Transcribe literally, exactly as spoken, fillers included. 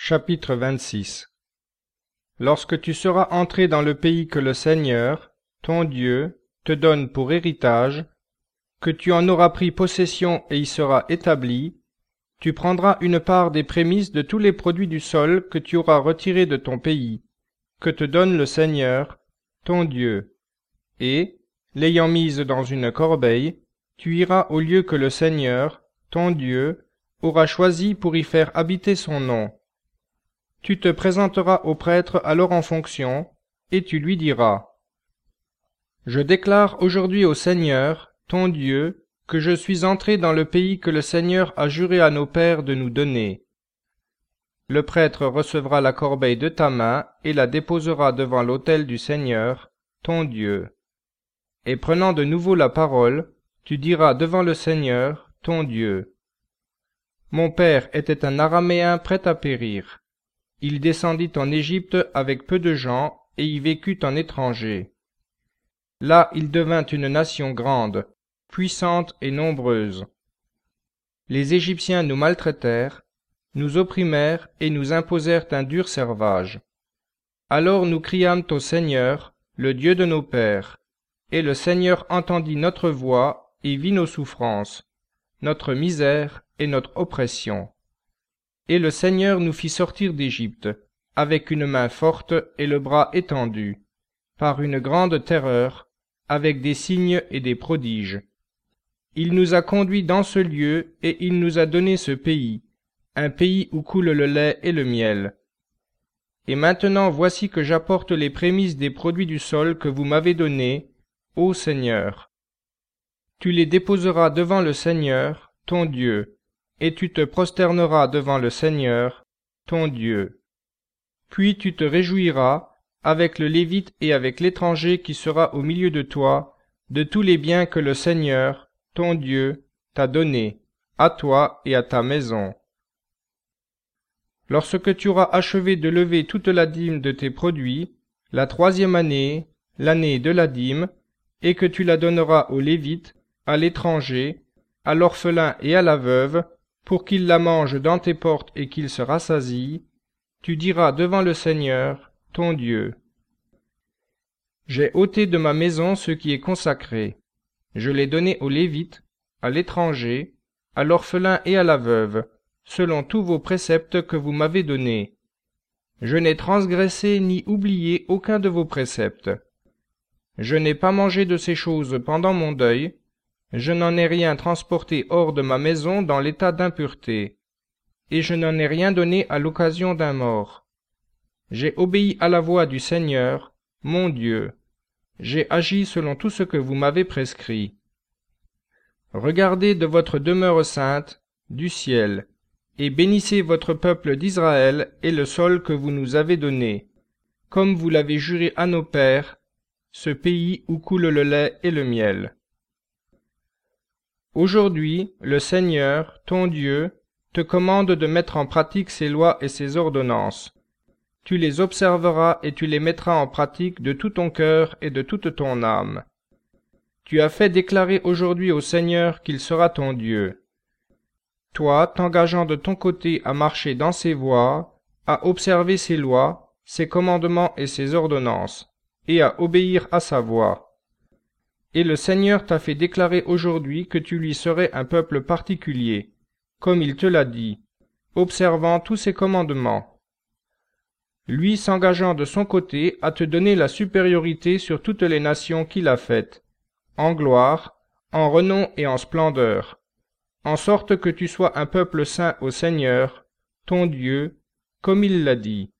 Chapitre vingt-six. Lorsque tu seras entré dans le pays que le Seigneur, ton Dieu, te donne pour héritage, que tu en auras pris possession et y seras établi, tu prendras une part des prémices de tous les produits du sol que tu auras retirés de ton pays, que te donne le Seigneur, ton Dieu, et, l'ayant mise dans une corbeille, tu iras au lieu que le Seigneur, ton Dieu, aura choisi pour y faire habiter son nom. Tu te présenteras au prêtre alors en fonction, et tu lui diras : Je déclare aujourd'hui au Seigneur, ton Dieu, que je suis entré dans le pays que le Seigneur a juré à nos pères de nous donner. Le prêtre recevra la corbeille de ta main et la déposera devant l'autel du Seigneur, ton Dieu. Et prenant de nouveau la parole, tu diras devant le Seigneur, ton Dieu : Mon père était un Araméen prêt à périr. Il descendit en Égypte avec peu de gens et y vécut en étranger. Là il devint une nation grande, puissante et nombreuse. Les Égyptiens nous maltraitèrent, nous opprimèrent et nous imposèrent un dur servage. Alors nous criâmes au Seigneur, le Dieu de nos pères, et le Seigneur entendit notre voix et vit nos souffrances, notre misère et notre oppression. Et le Seigneur nous fit sortir d'Égypte, avec une main forte et le bras étendu, par une grande terreur, avec des signes et des prodiges. Il nous a conduits dans ce lieu et il nous a donné ce pays, un pays où coule le lait et le miel. Et maintenant voici que j'apporte les prémices des produits du sol que vous m'avez donnés, ô Seigneur. Tu les déposeras devant le Seigneur, ton Dieu, et tu te prosterneras devant le Seigneur, ton Dieu. Puis tu te réjouiras, avec le Lévite et avec l'étranger qui sera au milieu de toi, de tous les biens que le Seigneur, ton Dieu, t'a donnés, à toi et à ta maison. Lorsque tu auras achevé de lever toute la dîme de tes produits, la troisième année, l'année de la dîme, et que tu la donneras aux Lévites, à l'étranger, à l'orphelin et à la veuve, pour qu'ils la mangent dans tes portes et qu'ils se rassasient, tu diras devant le Seigneur, ton Dieu : J'ai ôté de ma maison ce qui est consacré. Je l'ai donné aux Lévites, à l'étranger, à l'orphelin et à la veuve, selon tous vos préceptes que vous m'avez donnés. Je n'ai transgressé ni oublié aucun de vos préceptes. Je n'ai pas mangé de ces choses pendant mon deuil. Je n'en ai rien transporté hors de ma maison dans l'état d'impureté, et je n'en ai rien donné à l'occasion d'un mort. J'ai obéi à la voix du Seigneur, mon Dieu. J'ai agi selon tout ce que vous m'avez prescrit. Regardez de votre demeure sainte, du ciel, et bénissez votre peuple d'Israël et le sol que vous nous avez donné, comme vous l'avez juré à nos pères, ce pays où coule le lait et le miel. Aujourd'hui, le Seigneur, ton Dieu, te commande de mettre en pratique ses lois et ses ordonnances. Tu les observeras et tu les mettras en pratique de tout ton cœur et de toute ton âme. Tu as fait déclarer aujourd'hui au Seigneur qu'il sera ton Dieu. Toi, t'engageant de ton côté à marcher dans ses voies, à observer ses lois, ses commandements et ses ordonnances, et à obéir à sa voix. Et le Seigneur t'a fait déclarer aujourd'hui que tu lui serais un peuple particulier, comme il te l'a dit, observant tous ses commandements. Lui s'engageant de son côté à te donner la supériorité sur toutes les nations qu'il a faites, en gloire, en renom et en splendeur, en sorte que tu sois un peuple saint au Seigneur, ton Dieu, comme il l'a dit.